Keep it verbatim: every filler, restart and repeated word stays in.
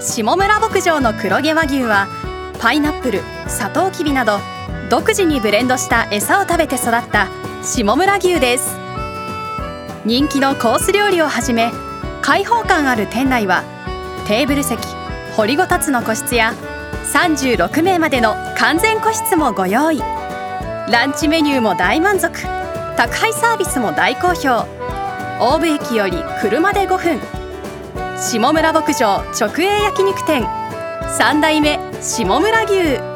下村牧場の黒毛和牛はパイナップル、サトウキビなど独自にブレンドした餌を食べて育った下村牛です。人気のコース料理をはじめ、開放感ある店内はテーブル席、掘りごたつの個室やさんじゅうろくめいまでの完全個室もご用意。ランチメニューも大満足、宅配サービスも大好評。大府駅より車でごふん、下村牧場直営焼肉店、さん代目下村牛。